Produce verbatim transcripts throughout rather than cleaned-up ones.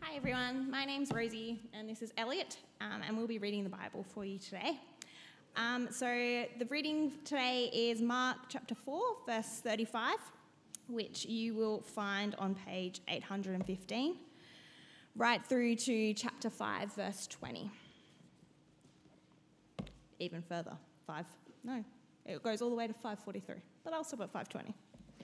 Hi everyone, my name's Rosie and this is Elliot, um, and we'll be reading the Bible for you today. Um, so the reading today is Mark chapter four, verse thirty-five, which you will find on page eight hundred fifteen, right through to chapter five, verse twenty. Even further, five, no, it goes all the way to five forty-three, but I'll stop at five twenty.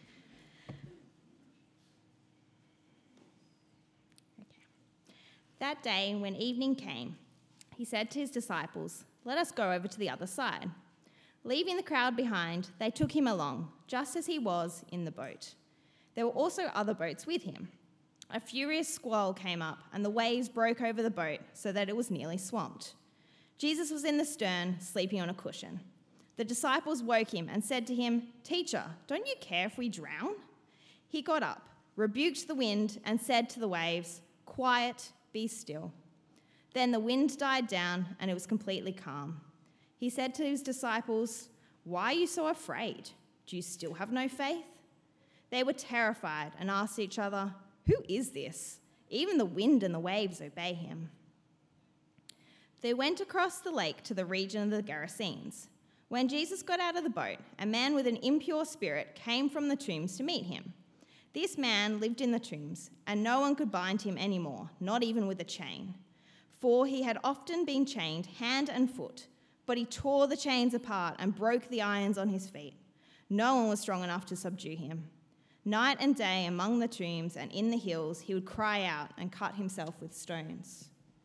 That day, when evening came, he said to his disciples, "Let us go over to the other side." Leaving the crowd behind, they took him along, just as he was in the boat. There were also other boats with him. A furious squall came up, and the waves broke over the boat so that it was nearly swamped. Jesus was in the stern, sleeping on a cushion. The disciples woke him and said to him, "Teacher, don't you care if we drown?" He got up, rebuked the wind, and said to the waves, "Quiet, be still." Then the wind died down and it was completely calm. He said to his disciples, "Why are you so afraid? Do you still have no faith?" They were terrified and asked each other, "Who is this? Even the wind and the waves obey him." They went across the lake to the region of the Gerasenes. When Jesus got out of the boat, a man with an impure spirit came from the tombs to meet him. This man lived in the tombs, and no one could bind him anymore, not even with a chain. For he had often been chained hand and foot, but he tore the chains apart and broke the irons on his feet. No one was strong enough to subdue him. Night and day among the tombs and in the hills, he would cry out and cut himself with stones.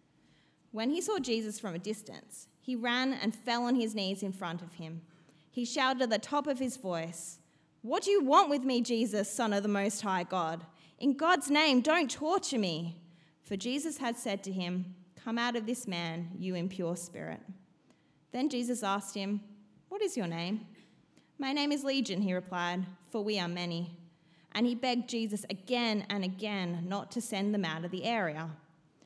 When he saw Jesus from a distance, he ran and fell on his knees in front of him. He shouted at the top of his voice, "What do you want with me, Jesus, Son of the Most High God? In God's name, don't torture me." For Jesus had said to him, "Come out of this man, you impure spirit." Then Jesus asked him, "What is your name?" "My name is Legion," he replied, "for we are many." And he begged Jesus again and again not to send them out of the area.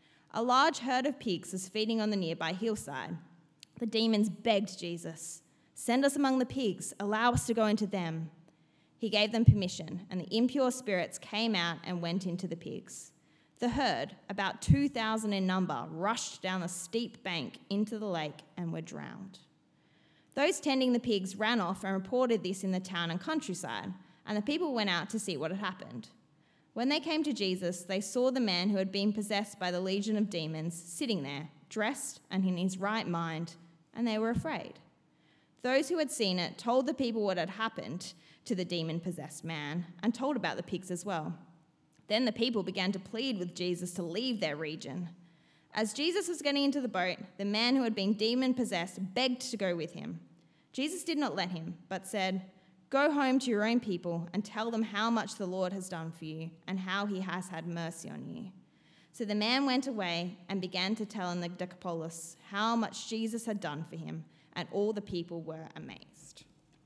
A large herd of pigs was feeding on the nearby hillside. The demons begged Jesus, "Send us among the pigs, allow us to go into them." He gave them permission, and the impure spirits came out and went into the pigs. The herd, about two thousand in number, rushed down the steep bank into the lake and were drowned. Those tending the pigs ran off and reported this in the town and countryside, and the people went out to see what had happened. When they came to Jesus, they saw the man who had been possessed by the legion of demons sitting there, dressed and in his right mind, and they were afraid. Those who had seen it told the people what had happened to the demon-possessed man and told about the pigs as well. Then the people began to plead with Jesus to leave their region. As Jesus was getting into the boat, the man who had been demon-possessed begged to go with him. Jesus did not let him, but said, "Go home to your own people and tell them how much the Lord has done for you and how he has had mercy on you." So the man went away and began to tell in the Decapolis how much Jesus had done for him, and all the people were amazed.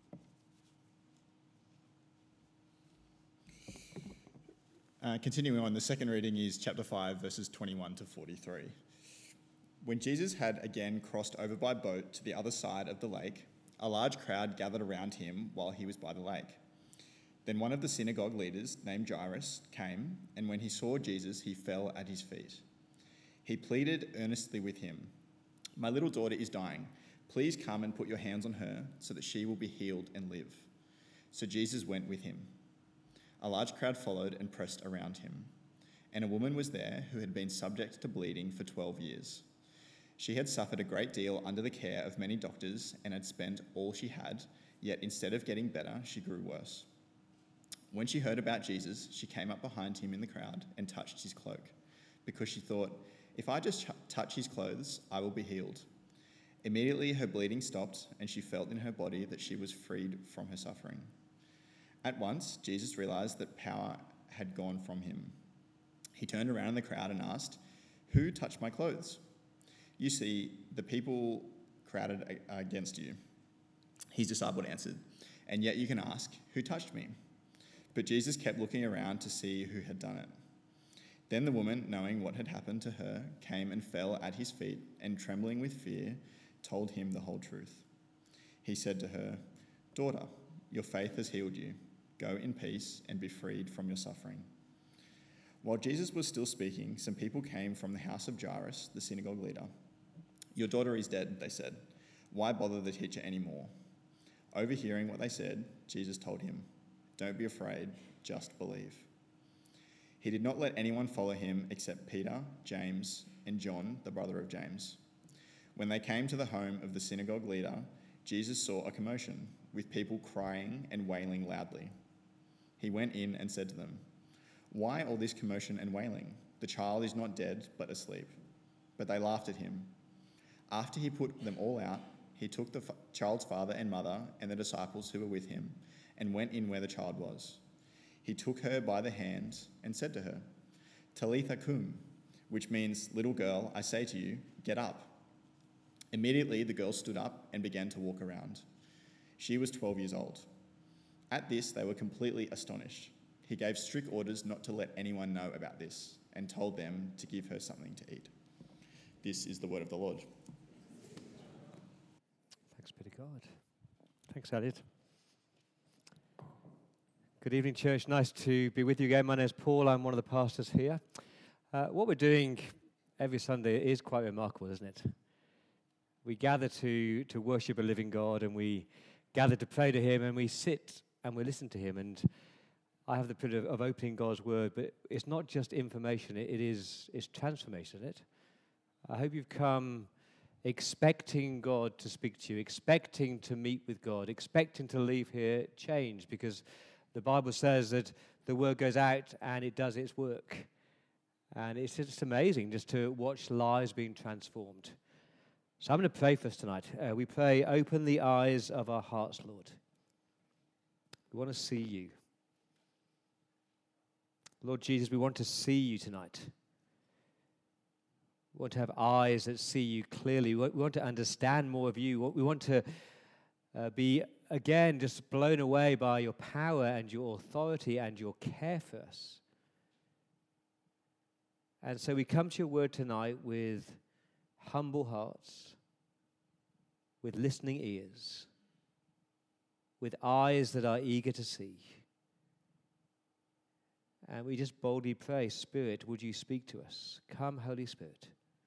Uh, continuing on, the second reading is chapter five, verses twenty-one to forty-three. When Jesus had again crossed over by boat to the other side of the lake, a large crowd gathered around him while he was by the lake. Then one of the synagogue leaders, named Jairus, came, and when he saw Jesus, he fell at his feet. He pleaded earnestly with him, "My little daughter is dying. Please come and put your hands on her so that she will be healed and live." So Jesus went with him. A large crowd followed and pressed around him. And a woman was there who had been subject to bleeding for twelve years. She had suffered a great deal under the care of many doctors and had spent all she had, yet instead of getting better, she grew worse. When she heard about Jesus, she came up behind him in the crowd and touched his cloak, because she thought, "If I just touch his clothes, I will be healed." Immediately her bleeding stopped, and she felt in her body that she was freed from her suffering. At once, Jesus realized that power had gone from him. He turned around in the crowd and asked, "Who touched my clothes?" "You see, the people crowded against you." His disciple answered, "And yet you can ask, 'Who touched me?'" But Jesus kept looking around to see who had done it. Then the woman, knowing what had happened to her, came and fell at his feet, and trembling with fear, told him the whole truth. He said to her, "Daughter, your faith has healed you. Go in peace and be freed from your suffering." While Jesus was still speaking, some people came from the house of Jairus, the synagogue leader. "Your daughter is dead," they said. "Why bother the teacher anymore?" Overhearing what they said, Jesus told him, "Don't be afraid, just believe." He did not let anyone follow him except Peter, James, and John, the brother of James. When they came to the home of the synagogue leader, Jesus saw a commotion, with people crying and wailing loudly. He went in and said to them, "Why all this commotion and wailing? The child is not dead, but asleep." But they laughed at him. After he put them all out, he took the f- child's father and mother and the disciples who were with him and went in where the child was. He took her by the hand and said to her, "Talitha cum," which means, "Little girl, I say to you, get up." Immediately the girl stood up and began to walk around. She was twelve years old. At this they were completely astonished. He gave strict orders not to let anyone know about this and told them to give her something to eat. This is the word of the Lord. Thanks be to God. Thanks, Elliot. Good evening, church. Nice to be with you again. My name is Paul. I'm one of the pastors here. Uh, what we're doing every Sunday is quite remarkable, isn't it? We gather to, to worship a living God, and we gather to pray to him, and we sit and we listen to him. And I have the privilege of, of opening God's word, but it's not just information, it, it is it's transformation, isn't it? I hope you've come expecting God to speak to you, expecting to meet with God, expecting to leave here changed, because the Bible says that the word goes out and it does its work. And it's just amazing just to watch lives being transformed. So I'm going to pray for us tonight. Uh, we pray, open the eyes of our hearts, Lord. We want to see you. Lord Jesus, we want to see you tonight. We want to have eyes that see you clearly. We want to understand more of you. We want to uh, be, again, just blown away by your power and your authority and your care for us. And so we come to your word tonight with humble hearts, with listening ears, with eyes that are eager to see. And we just boldly pray, Spirit, would you speak to us? Come, Holy Spirit.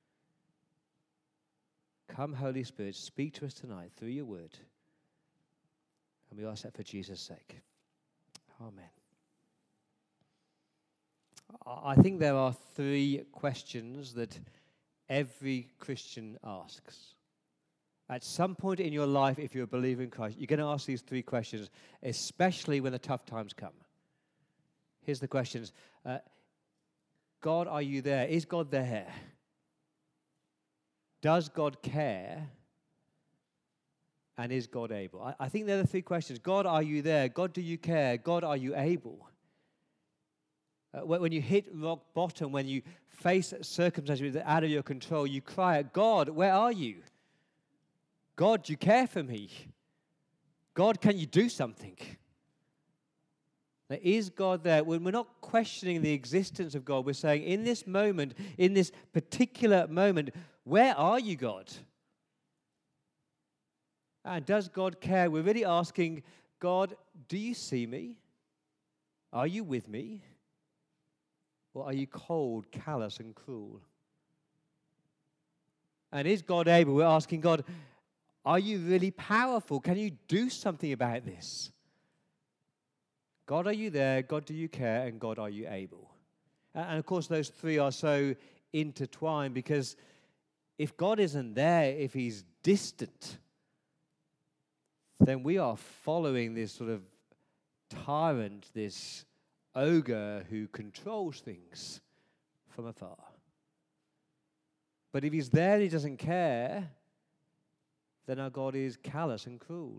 Come, Holy Spirit, speak to us tonight through your word. And we ask that for Jesus' sake. Amen. I think there are three questions that every Christian asks. At some point in your life, if you're a believer in Christ, you're going to ask these three questions, especially when the tough times come. Here's the questions. Uh, God, are you there? Is God there? Does God care? And is God able? I, I think there are the three questions. God, are you there? God, do you care? God, are you able? Uh, when you hit rock bottom, when you face circumstances that are out of your control, you cry out, God, where are you? God, do you care for me? God, can you do something? Now, is God there? When we're not questioning the existence of God, we're saying, in this moment, in this particular moment, where are you, God? And does God care? We're really asking, God, do you see me? Are you with me? Or are you cold, callous, and cruel? And is God able? We're asking God, are you really powerful? Can you do something about this? God, are you there? God, do you care? And God, are you able? And of course, those three are so intertwined, because if God isn't there, if he's distant, then we are following this sort of tyrant, this ogre who controls things from afar. But if he's there and he doesn't care, then our God is callous and cruel.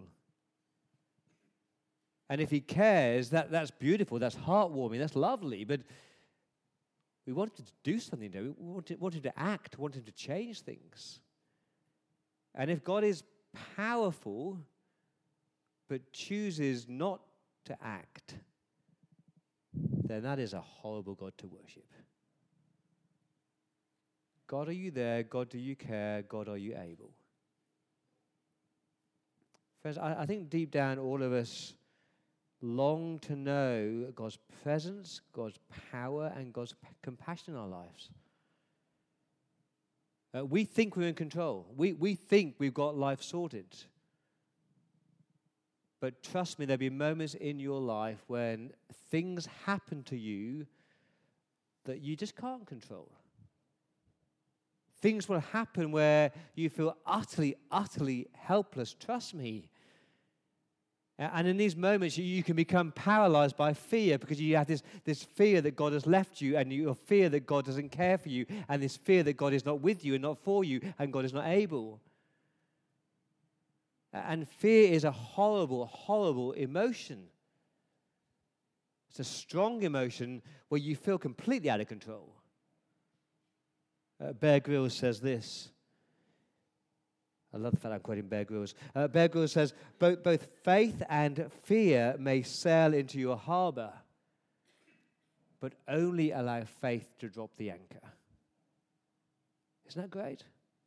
And if he cares, that, that's beautiful, that's heartwarming, that's lovely, but we want him to do something, don't we? We want, to, want him to act, want him to change things. And if God is powerful, but chooses not to act, then that is a horrible God to worship. God, are you there? God, do you care? God, are you able? Friends, I, I think deep down all of us long to know God's presence, God's power, and God's p- compassion in our lives. Uh, we think we're in control. We, we think we've got life sorted. But trust me, there'll be moments in your life when things happen to you that you just can't control. Things will happen where you feel utterly, utterly helpless. Trust me. And in these moments, you, you can become paralyzed by fear because you have this, this fear that God has left you, and your fear that God doesn't care for you, and this fear that God is not with you and not for you, and God is not able. And fear is a horrible, horrible emotion. It's a strong emotion where you feel completely out of control. Uh, Bear Grylls says this. I love the fact I'm quoting Bear Grylls. Uh, Bear Grylls says, both, both faith and fear may sail into your harbor, but only allow faith to drop the anchor. Isn't that great?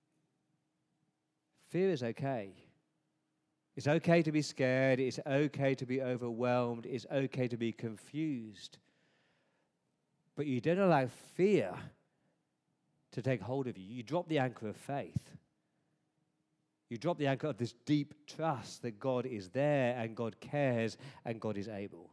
Fear is okay. It's okay to be scared. It's okay to be overwhelmed. It's okay to be confused. But you don't allow fear to take hold of you. You drop the anchor of faith. You drop the anchor of this deep trust that God is there and God cares and God is able.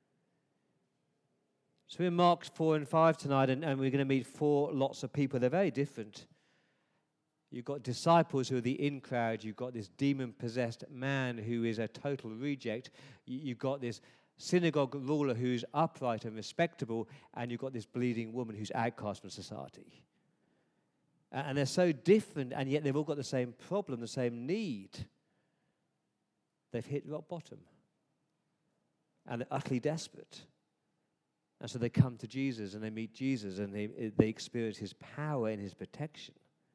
So we're in Mark four and five tonight, and, and we're going to meet four lots of people. They're very different. You've got disciples who are the in crowd. You've got this demon-possessed man who is a total reject. You've got this synagogue ruler who's upright and respectable, and you've got this bleeding woman who's outcast from society. And they're so different, and yet they've all got the same problem, the same need. They've hit rock bottom, and they're utterly desperate. And so they come to Jesus, and they meet Jesus, and they, they experience his power and his protection.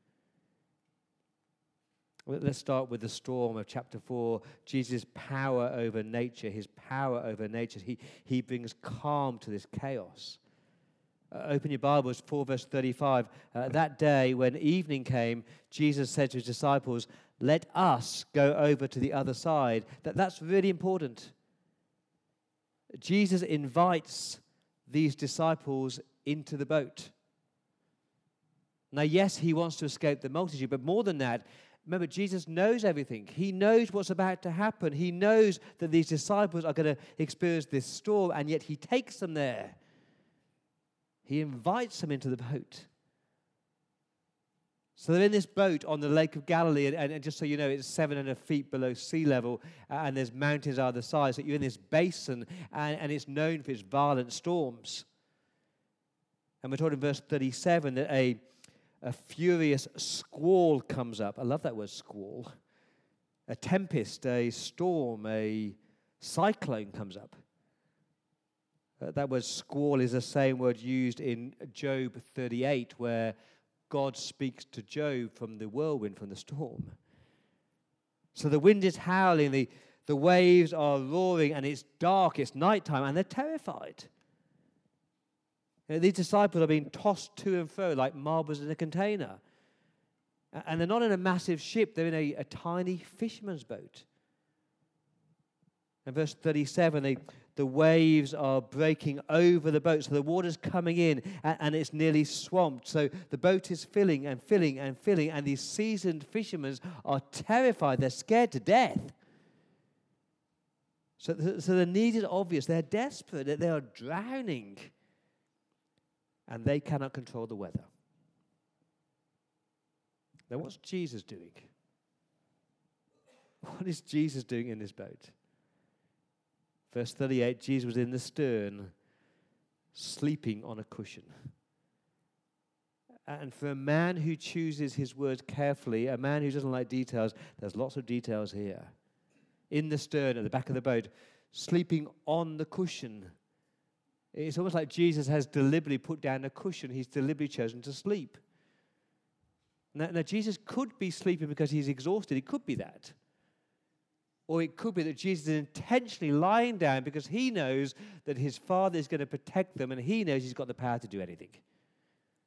Let's start with the storm of chapter four. Jesus' power over nature, his power over nature. He, he brings calm to this chaos. Uh, open your Bibles, four verse thirty-five. Uh, that day when evening came, Jesus said to his disciples, let us go over to the other side. That, that's really important. Jesus invites these disciples into the boat. Now, yes, he wants to escape the multitude, but more than that, remember, Jesus knows everything. He knows what's about to happen. He knows that these disciples are going to experience this storm, and yet he takes them there. He invites them into the boat. So they're in this boat on the Lake of Galilee, and, and just so you know, it's seven hundred feet below sea level, and there's mountains either side. So you're in this basin, and, and it's known for its violent storms. And we're told in verse thirty-seven that a, a furious squall comes up. I love that word, squall. A tempest, a storm, a cyclone comes up. Uh, that word squall is the same word used in Job thirty-eight, where God speaks to Job from the whirlwind, from the storm. So the wind is howling, the, the waves are roaring, and it's dark, it's nighttime, and they're terrified. You know, these disciples are being tossed to and fro like marbles in a container. And they're not in a massive ship, they're in a, a tiny fisherman's boat. In verse thirty-seven, they, the waves are breaking over the boat, so the water's coming in, and, and it's nearly swamped. So the boat is filling and filling and filling, and these seasoned fishermen are terrified. They're scared to death. So, so the need is obvious. They're desperate. They are drowning, and they cannot control the weather. Now, what's Jesus doing? What is Jesus doing in this boat? Verse thirty-eight, Jesus was in the stern, sleeping on a cushion. And for a man who chooses his words carefully, a man who doesn't like details, there's lots of details here. In the stern, at the back of the boat, sleeping on the cushion. It's almost like Jesus has deliberately put down a cushion. He's deliberately chosen to sleep. Now, now Jesus could be sleeping because he's exhausted. It could be that. Or it could be that Jesus is intentionally lying down because he knows that his Father is going to protect them, and he knows he's got the power to do anything.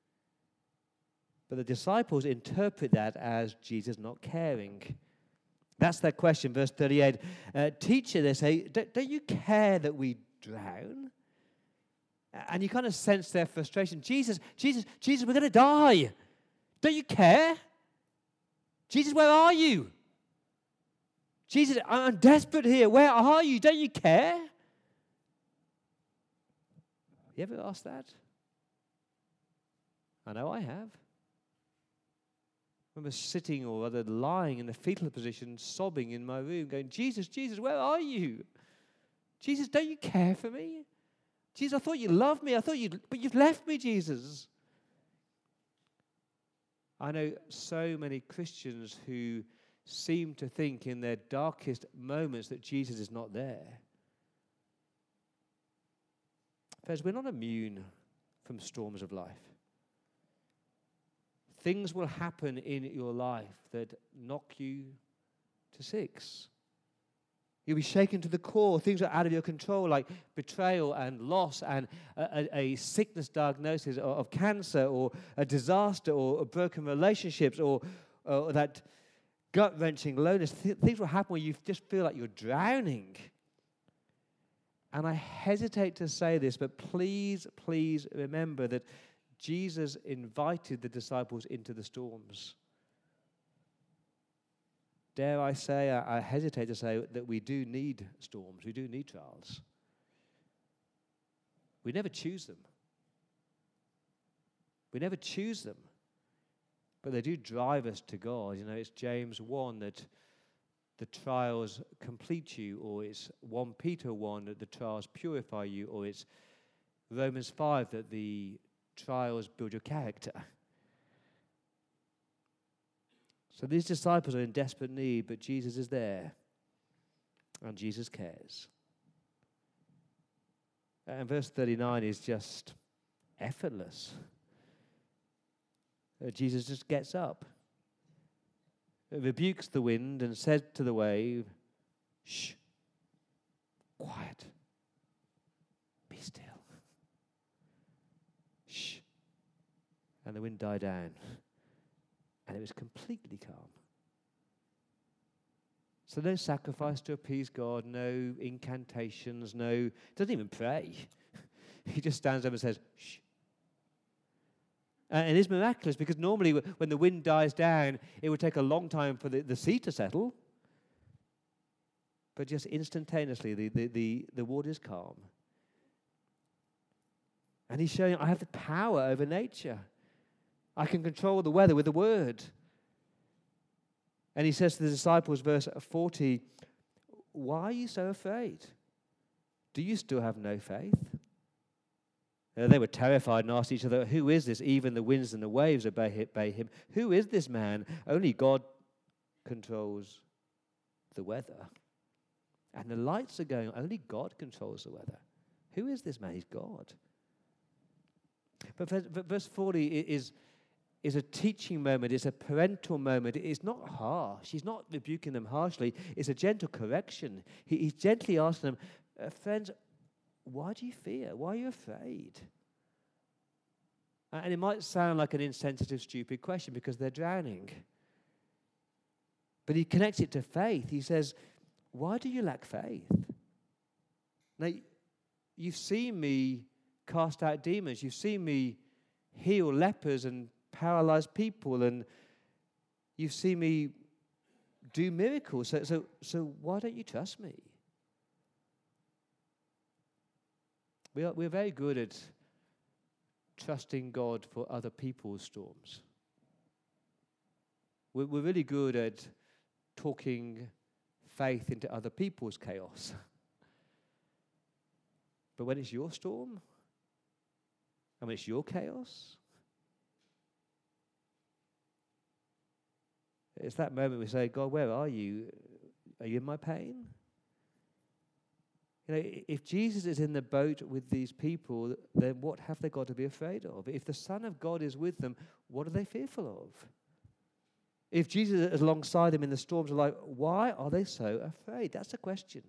But the disciples interpret that as Jesus not caring. That's their question, verse thirty-eight. Uh, Teacher, they say, don't, don't you care that we drown? And you kind of sense their frustration. Jesus, Jesus, Jesus, we're going to die. Don't you care? Jesus, where are you? Jesus, I'm desperate here. Where are you? Don't you care? You ever asked that? I know I have. I remember sitting or rather lying in the fetal position, sobbing in my room, going, Jesus, Jesus, where are you? Jesus, don't you care for me? Jesus, I thought you loved me. I thought you, but you've left me, Jesus. I know so many Christians who seem to think in their darkest moments that Jesus is not there. Friends, we're not immune from storms of life. Things will happen in your life that knock you to six. You'll be shaken to the core. Things are out of your control, like betrayal and loss and a, a, a sickness diagnosis of, of cancer or a disaster or a broken relationships or, or that gut-wrenching loneliness. Th- things will happen where you just feel like you're drowning. And I hesitate to say this, but please, please remember that Jesus invited the disciples into the storms. Dare I say, I, I hesitate to say that we do need storms, we do need trials. We never choose them. We never choose them. But they do drive us to God. You know, it's James one that the trials complete you, or it's First Peter one that the trials purify you, or it's Romans five that the trials build your character. So these disciples are in desperate need, but Jesus is there, and Jesus cares. And verse thirty-nine is just effortless. Uh, Jesus just gets up, rebukes the wind, and said to the wave, "Shh, quiet, be still." Shh. And the wind died down, and it was completely calm. So no sacrifice to appease God, no incantations, no, doesn't even pray. He just stands up and says, "Shh." And it is miraculous because normally when the wind dies down, it would take a long time for the, the sea to settle. But just instantaneously, the, the, the, the water is calm. And he's showing, I have the power over nature. I can control the weather with the word. And he says to the disciples, verse forty, "Why are you so afraid? Do you still have no faith?" Uh, they were terrified and asked each other, "Who is this? Even the winds and the waves obey him. Who is this man? Only God controls the weather. And the lights are going, only God controls the weather. Who is this man? He's God." But verse forty is, is a teaching moment. It's a parental moment. It's not harsh. He's not rebuking them harshly. It's a gentle correction. He, he's gently asking them, uh, friends, why do you fear? Why are you afraid? And it might sound like an insensitive, stupid question because they're drowning. But he connects it to faith. He says, why do you lack faith? Now, you've seen me cast out demons. You've seen me heal lepers and paralyzed people, and you've seen me do miracles. So, so, so why don't you trust me? We are, we're very good at trusting God for other people's storms. We're, we're really good at talking faith into other people's chaos. But when it's your storm, and when it's your chaos, it's that moment we say, God, where are you? Are you in my pain? You know, if Jesus is in the boat with these people, then what have they got to be afraid of? If the Son of God is with them, what are they fearful of? If Jesus is alongside them in the storms, are like, why are they so afraid? That's the question.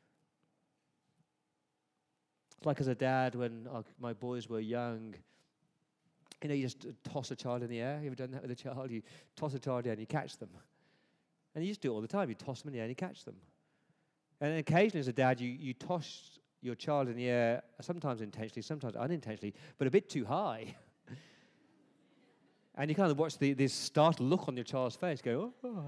It's like as a dad, when our, my boys were young, you know, you just toss a child in the air. You ever done that with a child? You toss a child in and you catch them. And you just do it all the time. You toss them in the air and you catch them. And occasionally as a dad, you, you toss your child in the air, sometimes intentionally, sometimes unintentionally, but a bit too high. And you kind of watch the, this startled look on your child's face, go, oh.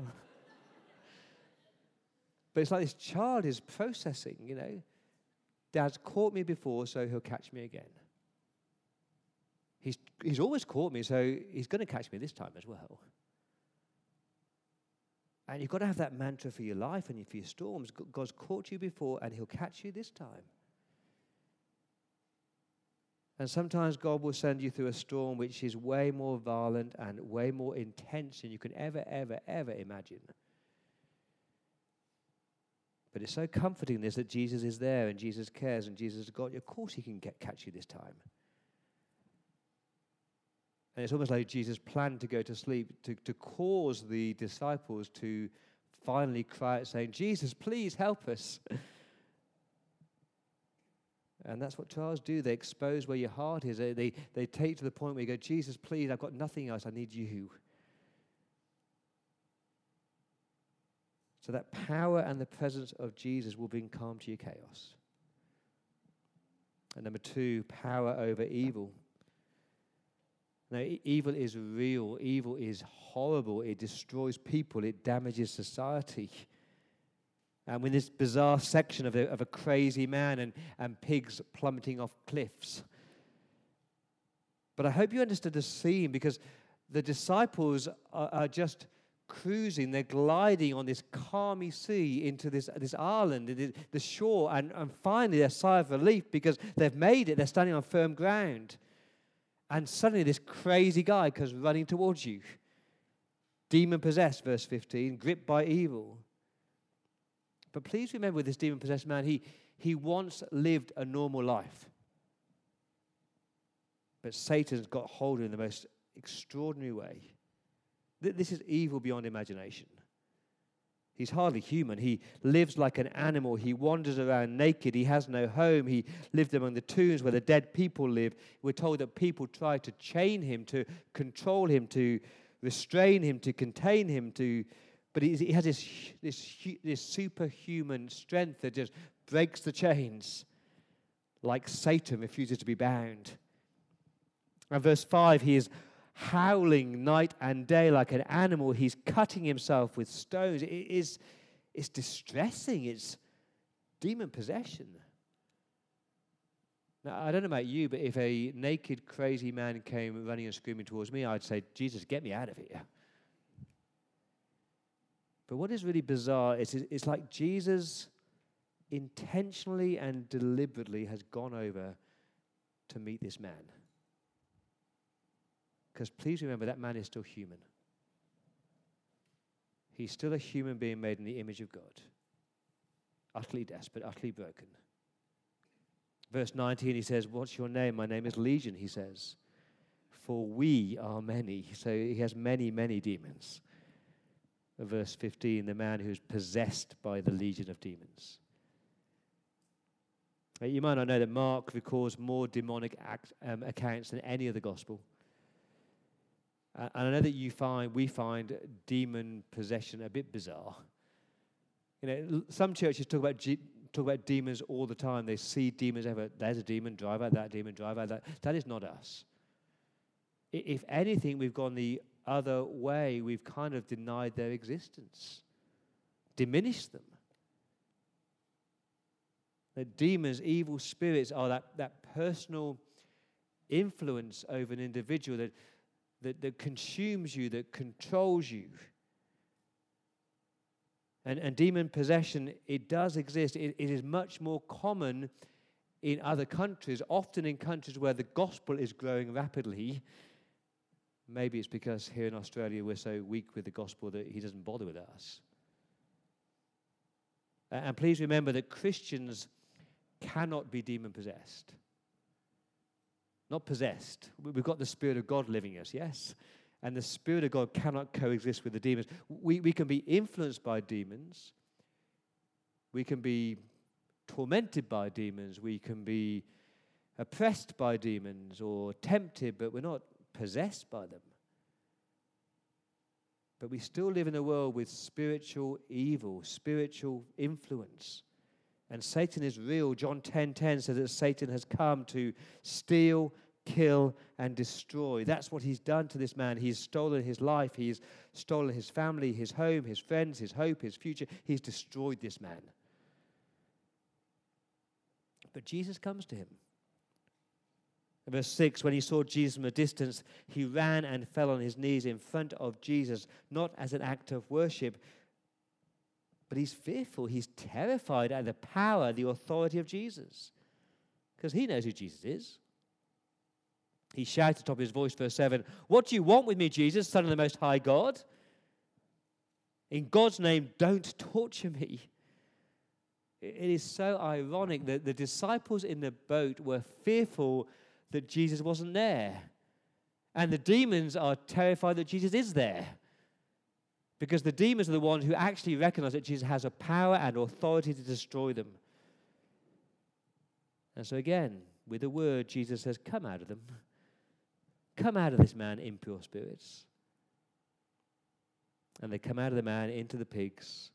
But it's like this child is processing, you know. Dad's caught me before, so he'll catch me again. He's, he's always caught me, so he's going to catch me this time as well. And you've got to have that mantra for your life and for your storms. God's caught you before, and he'll catch you this time. And sometimes God will send you through a storm which is way more violent and way more intense than you can ever, ever, ever imagine. But it's so comforting this that Jesus is there and Jesus cares and Jesus has got you. Of course he can get, catch you this time. And it's almost like Jesus planned to go to sleep to, to cause the disciples to finally cry out saying, Jesus, please help us. And that's what trials do. They expose where your heart is. They, they, they take to the point where you go, Jesus, please, I've got nothing else. I need you. So that power and the presence of Jesus will bring calm to your chaos. And number two, power over evil. Now, e- evil is real. Evil is horrible. It destroys people. It damages society. And with this bizarre section of a, of a crazy man and, and pigs plummeting off cliffs. But I hope you understood the scene, because the disciples are, are just cruising. They're gliding on this calmy sea into this, this island, the shore, and, and finally a sigh of relief because they've made it. They're standing on firm ground. And suddenly this crazy guy comes running towards you. Demon-possessed, verse fifteen, gripped by evil. But please remember, with this demon-possessed man, he, he once lived a normal life. But Satan's got hold of him in the most extraordinary way. Th- this is evil beyond imagination. He's hardly human. He lives like an animal. He wanders around naked. He has no home. He lived among the tombs where the dead people live. We're told that people tried to chain him, to control him, to restrain him, to contain him, to... But he, he has this, this, this superhuman strength that just breaks the chains, like Satan refuses to be bound. And verse five, he is howling night and day like an animal. He's cutting himself with stones. It is, it's distressing. It's demon possession. Now, I don't know about you, but if a naked, crazy man came running and screaming towards me, I'd say, Jesus, get me out of here. But what is really bizarre is it's like Jesus intentionally and deliberately has gone over to meet this man. Because please remember, that man is still human. He's still a human being made in the image of God. Utterly desperate, utterly broken. Verse nineteen, he says, what's your name? My name is Legion, he says. For we are many. So he has many, many demons. Verse fifteen, the man who's possessed by the legion of demons. Now, you might not know that Mark records more demonic act, um, accounts than any other gospel. Uh, and I know that you find, we find demon possession a bit bizarre. You know, some churches talk about G- talk about demons all the time. They see demons ever. There's a demon, drive out that demon, drive out that. That is not us. I- if anything, we've gone the other way. We've kind of denied their existence, diminished them. The demons, evil spirits, are that, that personal influence over an individual that That, that consumes you, that controls you. And, and demon possession, it does exist. It, it is much more common in other countries, often in countries where the gospel is growing rapidly. Maybe it's because here in Australia we're so weak with the gospel that he doesn't bother with us. Uh, and please remember that Christians cannot be demon possessed. Not possessed. We've got the Spirit of God living in us, yes? And the Spirit of God cannot coexist with the demons. We, we can be influenced by demons. We can be tormented by demons. We can be oppressed by demons or tempted, but we're not possessed by them. But we still live in a world with spiritual evil, spiritual influence. And Satan is real. John ten ten says that Satan has come to steal, kill, and destroy. That's what he's done to this man. He's stolen his life. He's stolen his family, his home, his friends, his hope, his future. He's destroyed this man. But Jesus comes to him. In verse six, when he saw Jesus from a distance, he ran and fell on his knees in front of Jesus, not as an act of worship, but he's fearful. He's terrified at the power, the authority of Jesus, because he knows who Jesus is. He shouted at the top of his voice, verse seven, "What do you want with me, Jesus, Son of the Most High God? In God's name, don't torture me." It is so ironic that the disciples in the boat were fearful that Jesus wasn't there. And the demons are terrified that Jesus is there. Because the demons are the ones who actually recognize that Jesus has a power and authority to destroy them. And so again, with a word, Jesus says, "Come out of them. Come out of this man, impure spirits." And they come out of the man into the pigs.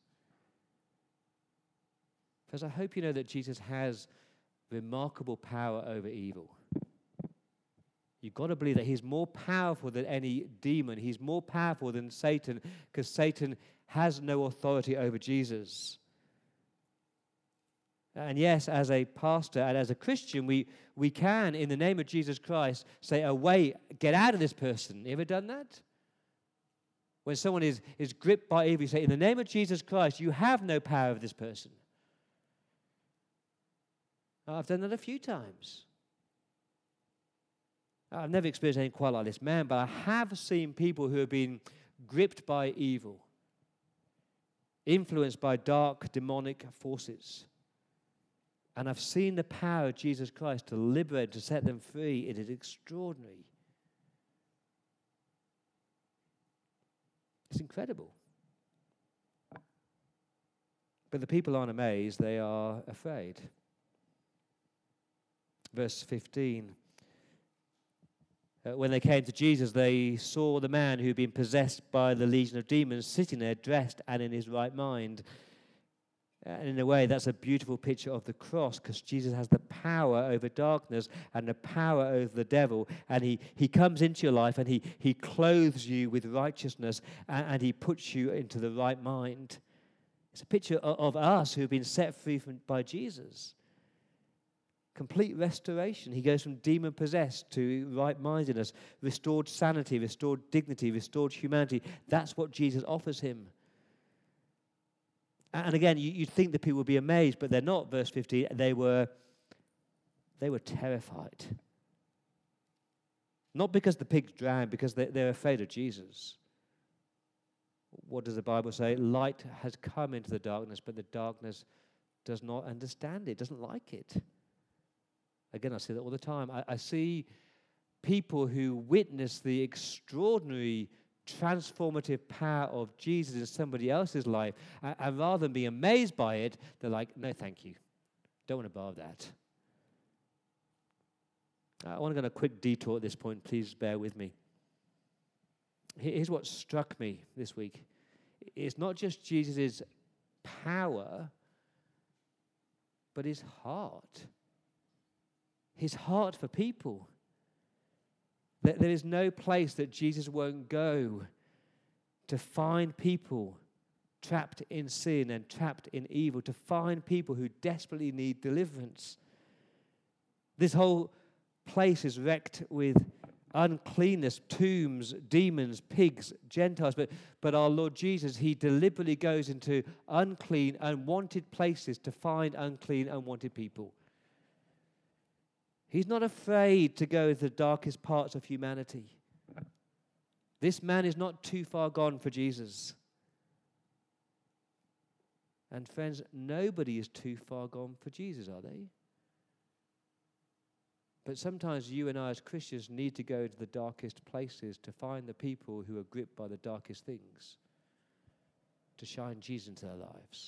Because I hope you know that Jesus has remarkable power over evil. You've got to believe that he's more powerful than any demon. He's more powerful than Satan, because Satan has no authority over Jesus. And yes, as a pastor and as a Christian, we, we can, in the name of Jesus Christ, say, "Away, get out of this person." You ever done that? When someone is, is gripped by evil, you say, "In the name of Jesus Christ, you have no power over this person." I've done that a few times. I've never experienced anything quite like this man, but I have seen people who have been gripped by evil, influenced by dark, demonic forces. And I've seen the power of Jesus Christ to liberate, to set them free. It is extraordinary. It's incredible. But the people aren't amazed, they are afraid. Verse fifteen. Uh, when they came to Jesus, they saw the man who had been possessed by the legion of demons sitting there, dressed and in his right mind. And in a way, that's a beautiful picture of the cross, because Jesus has the power over darkness and the power over the devil. And he, he comes into your life and he, he clothes you with righteousness, and, and he puts you into the right mind. It's a picture of, of us who have been set free from, by Jesus. Complete restoration. He goes from demon-possessed to right-mindedness, restored sanity, restored dignity, restored humanity. That's what Jesus offers him. And again, you, you'd think that people would be amazed, but they're not. Verse fifteen, they were, they were terrified. Not because the pigs drowned, because they, they're afraid of Jesus. What does the Bible say? Light has come into the darkness, but the darkness does not understand it, doesn't like it. Again, I see that all the time. I, I see people who witness the extraordinary transformative power of Jesus in somebody else's life, and, and rather than be amazed by it, they're like, "No, thank you. Don't want to borrow that." I want to go on a quick detour at this point. Please bear with me. Here's what struck me this week. It's not just Jesus' power, but his heart. His heart for people. There is no place that Jesus won't go to find people trapped in sin and trapped in evil, to find people who desperately need deliverance. This whole place is wrecked with uncleanness, tombs, demons, pigs, Gentiles. But, but our Lord Jesus, he deliberately goes into unclean, unwanted places to find unclean, unwanted people. He's not afraid to go to the darkest parts of humanity. This man is not too far gone for Jesus. And friends, nobody is too far gone for Jesus, are they? But sometimes you and I as Christians need to go to the darkest places to find the people who are gripped by the darkest things, to shine Jesus into their lives.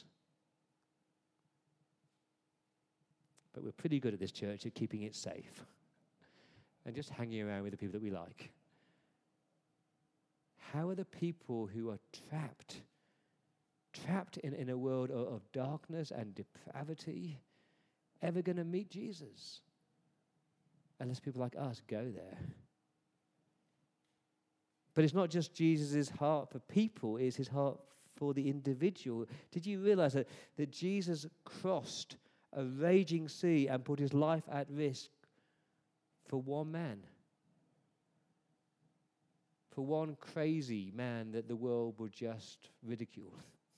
But we're pretty good at this church at keeping it safe and just hanging around with the people that we like. how are the people who are trapped, trapped in, in a world of, of darkness and depravity, ever going to meet Jesus? Unless people like us go there. But it's not just Jesus' heart for people, it's his heart for the individual. Did you realize that, that Jesus crossed a raging sea and put his life at risk for one man? For one crazy man that the world would just ridicule.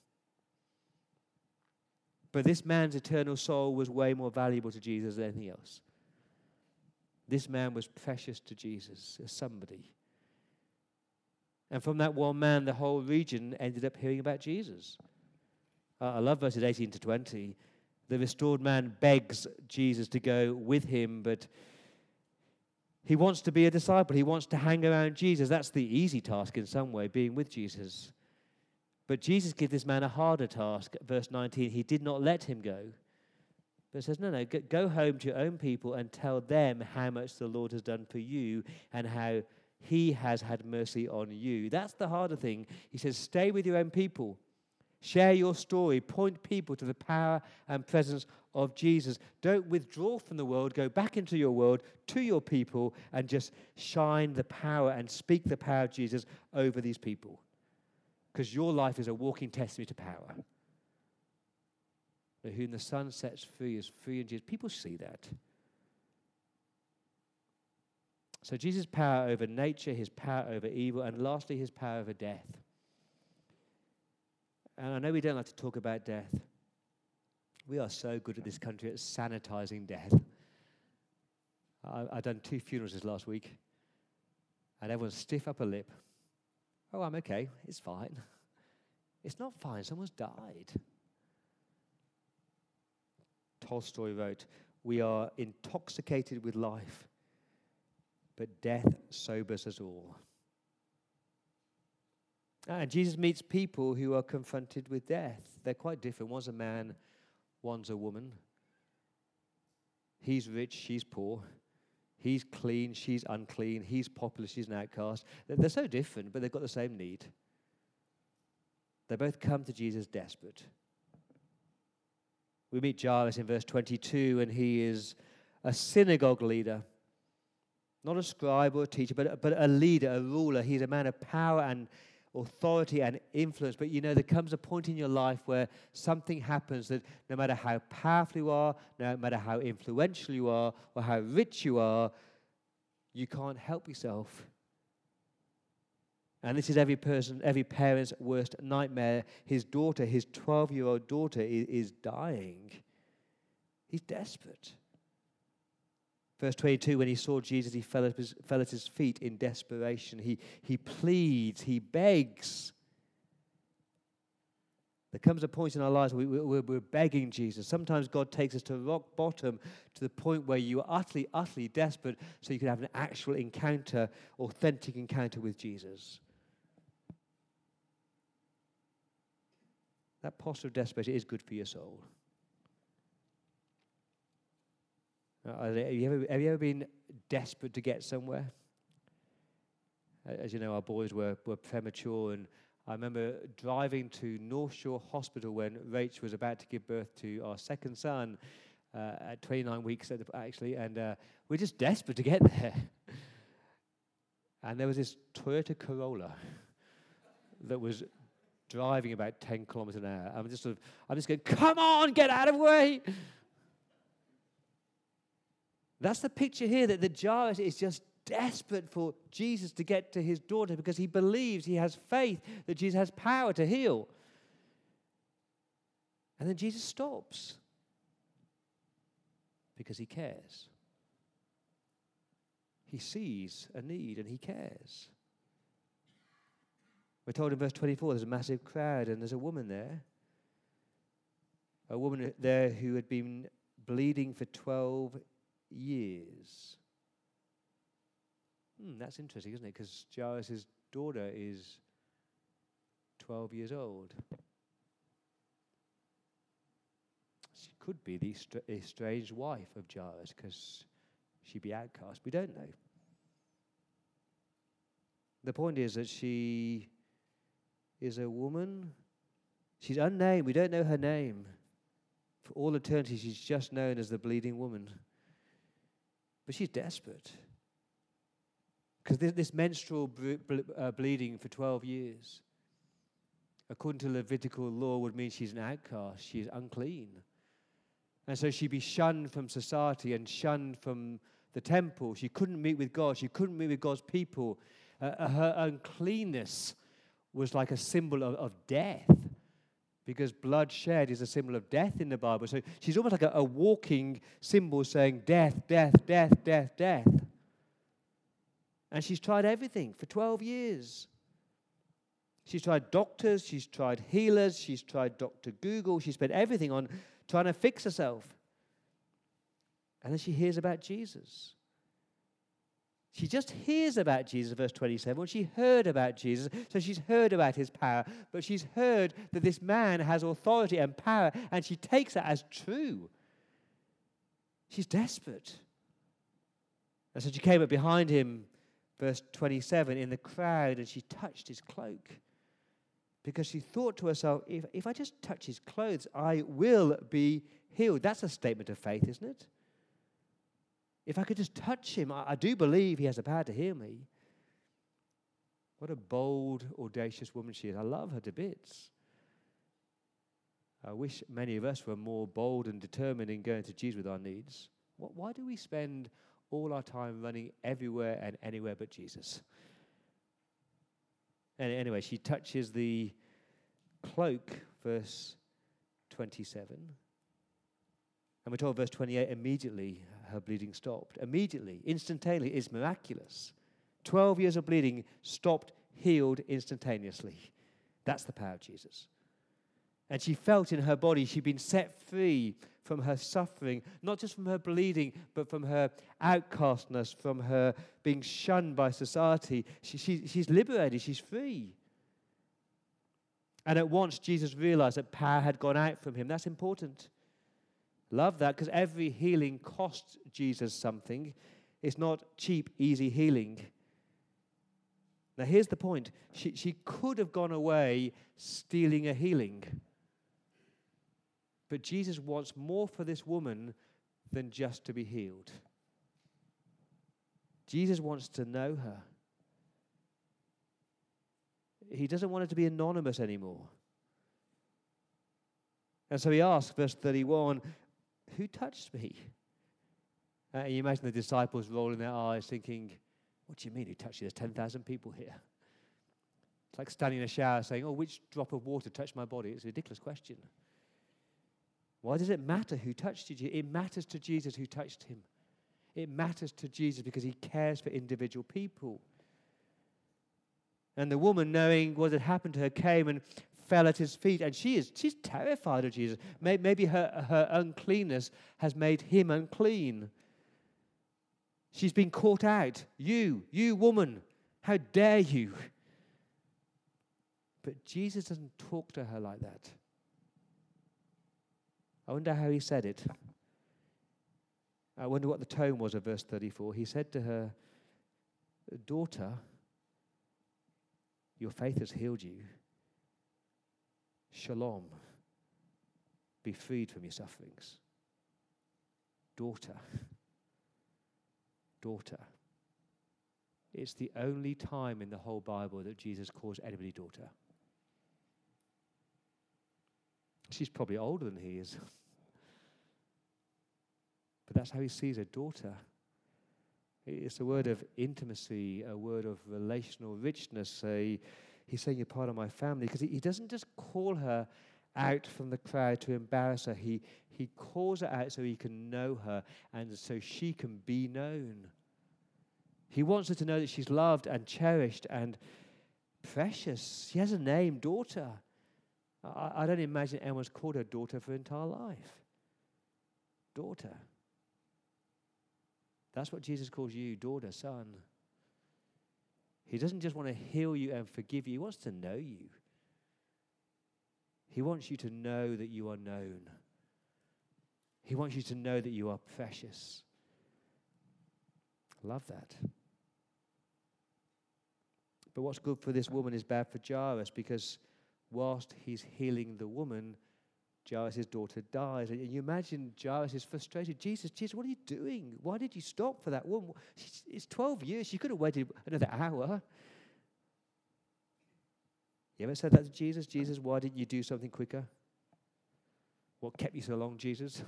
But this man's eternal soul was way more valuable to Jesus than anything else. This man was precious to Jesus as somebody. And from that one man, the whole region ended up hearing about Jesus. Uh, I love verses eighteen to twenty. The restored man begs Jesus to go with him, but he wants to be a disciple. He wants to hang around Jesus. That's the easy task in some way, being with Jesus. But Jesus gives this man a harder task. Verse nineteen, he did not let him go. But says, no, no, go home to your own people and tell them how much the Lord has done for you and how he has had mercy on you. That's the harder thing. He says, stay with your own people. Share your story. Point people to the power and presence of Jesus. Don't withdraw from the world. Go back into your world, to your people, and just shine the power and speak the power of Jesus over these people. Because your life is a walking testimony to power. But whom the Son sets free is free in Jesus. People see that. So Jesus' power over nature, his power over evil, and lastly, his power over death. And I know we don't like to talk about death. We are so good at this country at sanitizing death. I, I've done two funerals this last week, and everyone's stiff upper lip. Oh, I'm okay. It's fine. It's not fine. Someone's died. Tolstoy wrote, we are intoxicated with life, but death sobers us all. And Jesus meets people who are confronted with death. They're quite different. One's a man, one's a woman. He's rich, she's poor. He's clean, she's unclean. He's popular, she's an outcast. They're so different, but they've got the same need. They both come to Jesus desperate. We meet Jairus in verse twenty-two, and he is a synagogue leader. Not a scribe or a teacher, but, but a leader, a ruler. He's a man of power and authority and influence. But you know, there comes a point in your life where something happens that no matter how powerful you are, no matter how influential you are, or how rich you are, you can't help yourself. And this is every person, every parent's worst nightmare. His daughter, his twelve-year-old daughter, is, is dying. He's desperate. Verse twenty-two, when he saw Jesus, he fell at his, fell at his feet in desperation. He, he pleads, he begs. There comes a point in our lives where we, we're, we're begging Jesus. Sometimes God takes us to rock bottom, to the point where you are utterly, utterly desperate, so you can have an actual encounter, authentic encounter with Jesus. That posture of desperation is good for your soul. Uh, have, you ever, have you ever been desperate to get somewhere? As you know, our boys were, were premature, and I remember driving to North Shore Hospital when Rach was about to give birth to our second son uh, at twenty-nine weeks, actually, and uh, we're just desperate to get there. And there was this Toyota Corolla that was driving about ten kilometers an hour. I'm just sort of, I'm just going, come on, get out of the way. That's the picture here, that the Jairus is just desperate for Jesus to get to his daughter because he believes, he has faith that Jesus has power to heal. And then Jesus stops because he cares. He sees a need and he cares. We're told in verse twenty-four there's a massive crowd and there's a woman there. A woman there who had been bleeding for twelve years. Hmm, that's interesting, isn't it? Because Jairus' daughter is twelve years old. She could be the estra- estranged wife of Jairus because she'd be outcast. We don't know. The point is that she is a woman. She's unnamed. We don't know her name. For all eternity, she's just known as the bleeding woman. But she's desperate. Because this, this menstrual ble- ble- uh, bleeding for twelve years, according to Levitical law, would mean she's an outcast. She is unclean. And so she'd be shunned from society and shunned from the temple. She couldn't meet with God. She couldn't meet with God's people. Uh, her uncleanness was like a symbol of, of death, because blood shed is a symbol of death in the Bible. So she's almost like a, a walking symbol saying death, death, death, death, death. And she's tried everything for twelve years. She's tried doctors, she's tried healers, she's tried Doctor Google, she spent everything on trying to fix herself. And then she hears about Jesus. She just hears about Jesus, verse twenty-seven. Well, she heard about Jesus, so she's heard about his power, but she's heard that this man has authority and power, and she takes that as true. She's desperate. And so she came up behind him, verse twenty-seven, in the crowd, and she touched his cloak. Because she thought to herself, if, if I just touch his clothes, I will be healed. That's a statement of faith, isn't it? If I could just touch him, I, I do believe he has the power to heal me. What a bold, audacious woman she is. I love her to bits. I wish many of us were more bold and determined in going to Jesus with our needs. What, why do we spend all our time running everywhere and anywhere but Jesus? And anyway, she touches the cloak, verse twenty-seven. And we're told, verse twenty-eight, immediately her bleeding stopped. Immediately, instantaneously, is miraculous. Twelve years of bleeding stopped, healed instantaneously. That's the power of Jesus. And she felt in her body she'd been set free from her suffering, not just from her bleeding, but from her outcastness, from her being shunned by society. She, she, she's liberated, she's free. And at once Jesus realized that power had gone out from him. That's important. Love that, because every healing costs Jesus something. It's not cheap, easy healing. Now here's the point. She, she could have gone away stealing a healing. But Jesus wants more for this woman than just to be healed. Jesus wants to know her. He doesn't want her to be anonymous anymore. And so he asks, verse thirty-one, who touched me? Uh, you imagine the disciples rolling their eyes thinking, what do you mean who touched you? There's ten thousand people here. It's like standing in a shower saying, oh, which drop of water touched my body? It's a ridiculous question. Why does it matter who touched you? It matters to Jesus who touched him. It matters to Jesus because he cares for individual people. And the woman, knowing what had happened to her, came and fell at his feet. And she is she's terrified of Jesus. Maybe her, her uncleanness has made him unclean. She's been caught out. You, you woman, how dare you? But Jesus doesn't talk to her like that. I wonder how he said it. I wonder what the tone was of verse thirty-four. He said to her, daughter, your faith has healed you. Shalom. Be freed from your sufferings. Daughter. Daughter. It's the only time in the whole Bible that Jesus calls anybody daughter. She's probably older than he is. But that's how he sees a daughter. It's a word of intimacy, a word of relational richness. A, he's saying you're part of my family. Because he, he doesn't just call her out from the crowd to embarrass her. He, he calls her out so he can know her and so she can be known. He wants her to know that she's loved and cherished and precious. She has a name, daughter. I, I don't imagine anyone's called her daughter for her entire life. Daughter. That's what Jesus calls you, daughter, son. He doesn't just want to heal you and forgive you. He wants to know you. He wants you to know that you are known. He wants you to know that you are precious. Love that. But what's good for this woman is bad for Jairus, because whilst he's healing the woman, Jairus' daughter dies. And you imagine Jairus is frustrated. Jesus, Jesus, what are you doing? Why did you stop for that woman? She's, it's twelve years. She could have waited another hour. You ever said that to Jesus? Jesus, why didn't you do something quicker? What kept you so long, Jesus?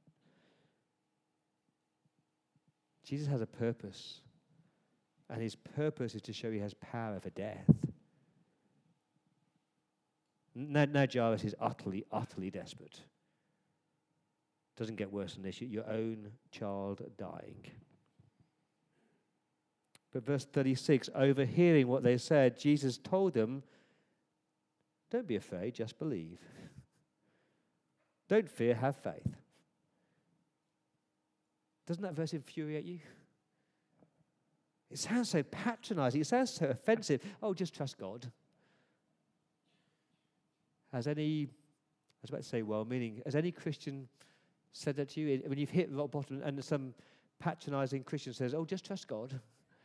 Jesus has a purpose. And his purpose is to show he has power over death. Now, now Jairus is utterly, utterly desperate. Doesn't get worse than this. Your own child dying. But verse thirty-six, overhearing what they said, Jesus told them, don't be afraid, just believe. Don't fear, have faith. Doesn't that verse infuriate you? It sounds so patronizing. It sounds so offensive. Oh, just trust God. Has any, I was about to say well-meaning, has any Christian said that to you? When you've hit rock bottom and some patronizing Christian says, oh, just trust God.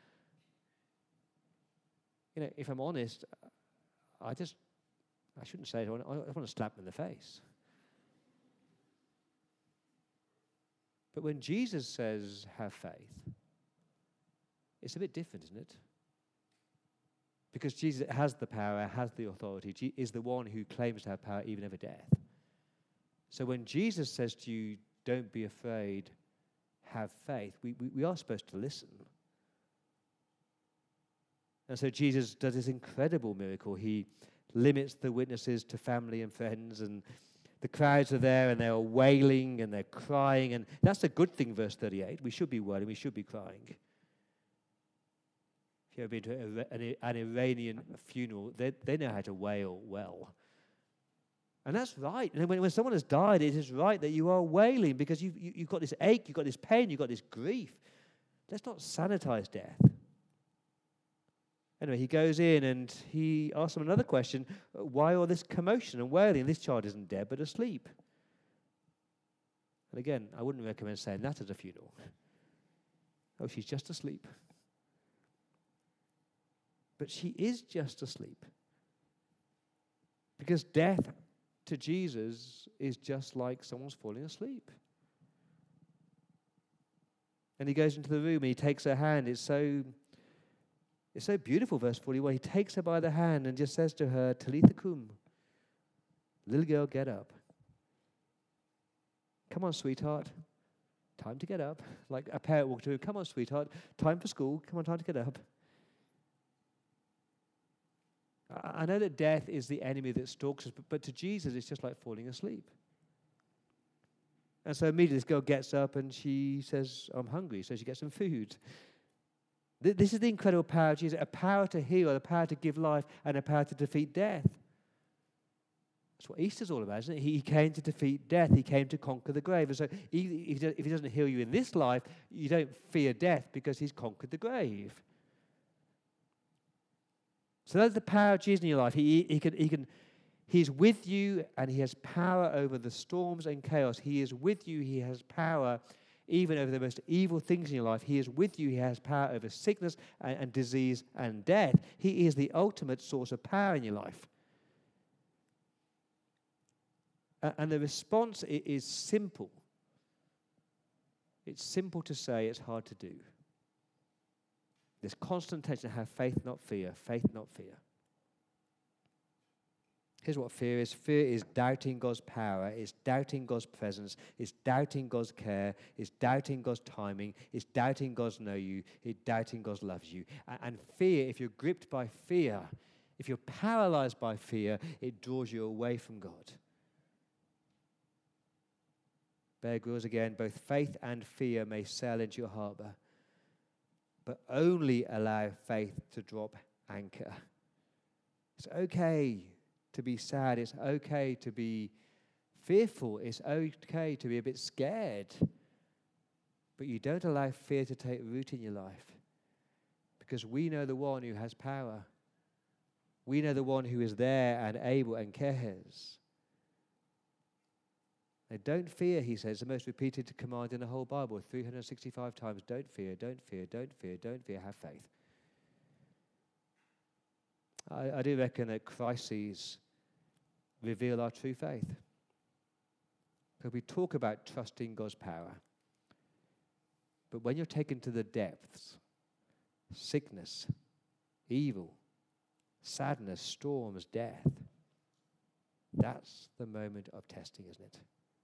You know, if I'm honest, I just, I shouldn't say it. I want, I want to slap them in the face. But when Jesus says, have faith, it's a bit different, isn't it? Because Jesus has the power, has the authority, Je- is the one who claims to have power even over death. So when Jesus says to you, don't be afraid, have faith, we, we, we are supposed to listen. And so Jesus does this incredible miracle. He limits the witnesses to family and friends, and the crowds are there and they're wailing and they're crying. And that's a good thing, verse thirty-eight. We should be wailing, we should be crying. If you've ever been to a, an, an Iranian funeral, they, they know how to wail well. And that's right. And when, when someone has died, it is right that you are wailing, because you've, you, you've got this ache, you've got this pain, you've got this grief. Let's not sanitize death. Anyway, he goes in and he asks them another question. Why all this commotion and wailing? This child isn't dead, but asleep. And again, I wouldn't recommend saying that at a funeral. Oh, she's just asleep. But she is just asleep. Because death to Jesus is just like someone's falling asleep. And he goes into the room and he takes her hand. It's so, it's so beautiful, verse forty-one. He takes her by the hand and just says to her, Talitha cum, little girl, get up. Come on, sweetheart. Time to get up. Like a parent walked through, come on, sweetheart. Time for school. Come on, time to get up. I know that death is the enemy that stalks us, but, but to Jesus, it's just like falling asleep. And so immediately this girl gets up and she says, I'm hungry, so she gets some food. Th- this is the incredible power of Jesus, a power to heal, a power to give life, and a power to defeat death. That's what Easter's all about, isn't it? He came to defeat death. He came to conquer the grave. And so if he doesn't heal you in this life, you don't fear death because he's conquered the grave. So that's the power of Jesus in your life. He, he can, he can, he's with you, and he has power over the storms and chaos. He is with you. He has power even over the most evil things in your life. He is with you. He has power over sickness and, and disease and death. He is the ultimate source of power in your life. Uh, and the response i- is simple. It's simple to say, it's hard to do. This constant tension, have faith, not fear, faith, not fear. Here's what fear is. Fear is doubting God's power. It's doubting God's presence. It's doubting God's care. It's doubting God's timing. It's doubting God's know you. It's doubting God loves you. And, and fear, if you're gripped by fear, if you're paralyzed by fear, it draws you away from God. Bear Grylls again, both faith and fear may sail into your harbor, but only allow faith to drop anchor. It's okay to be sad. It's okay to be fearful. It's okay to be a bit scared. But you don't allow fear to take root in your life, because we know the one who has power. We know the one who is there and able and cares. Now, don't fear, he says, the most repeated command in the whole Bible, three hundred sixty-five times. Don't fear, don't fear, don't fear, don't fear, have faith. I, I do reckon that crises reveal our true faith. Because we talk about trusting God's power. But when you're taken to the depths, sickness, evil, sadness, storms, death, that's the moment of testing, isn't it?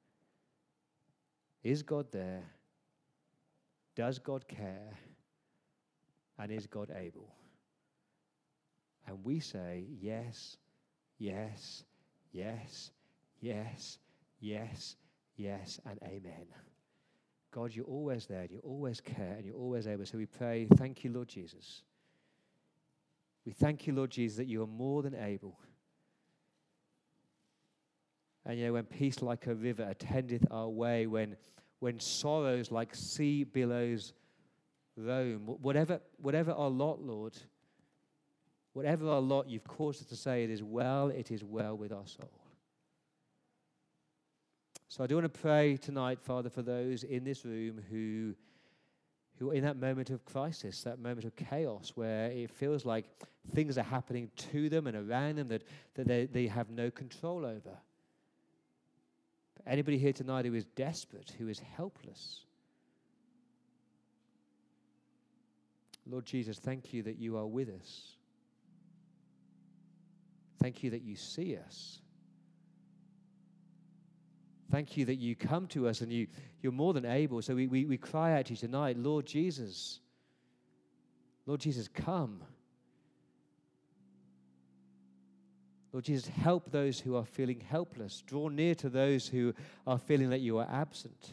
Is God there? Does God care? And is God able? And we say, yes, yes, yes, yes, yes, yes, and amen. God, you're always there, and you always care, and you're always able. So we pray, thank you, Lord Jesus. We thank you, Lord Jesus, that you are more than able. And you know, when peace like a river attendeth our way, when when sorrows like sea billows roam, whatever, whatever our lot, Lord, whatever our lot, you've caused us to say, it is well, it is well with our soul. So I do want to pray tonight, Father, for those in this room who, who are in that moment of crisis, that moment of chaos, where it feels like things are happening to them and around them that, that they, they have no control over. Anybody here tonight who is desperate, who is helpless? Lord Jesus, thank you that you are with us. Thank you that you see us. Thank you that you come to us and you, you're more than able. So we, we, we cry out to you tonight, Lord Jesus, Lord Jesus, come. Lord Jesus, help those who are feeling helpless. Draw near to those who are feeling that you are absent.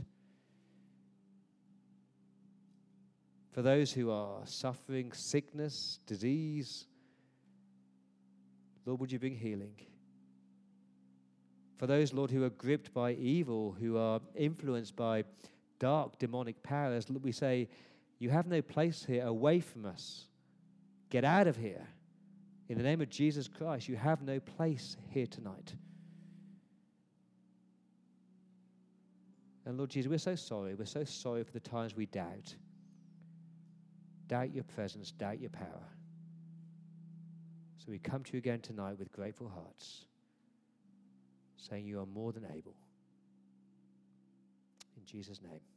For those who are suffering sickness, disease, Lord, would you bring healing? For those, Lord, who are gripped by evil, who are influenced by dark demonic powers, we say, you have no place here, away from us. Get out of here. In the name of Jesus Christ, you have no place here tonight. And Lord Jesus, we're so sorry. We're so sorry for the times we doubt. Doubt your presence, doubt your power. So we come to you again tonight with grateful hearts, saying you are more than able. In Jesus' name.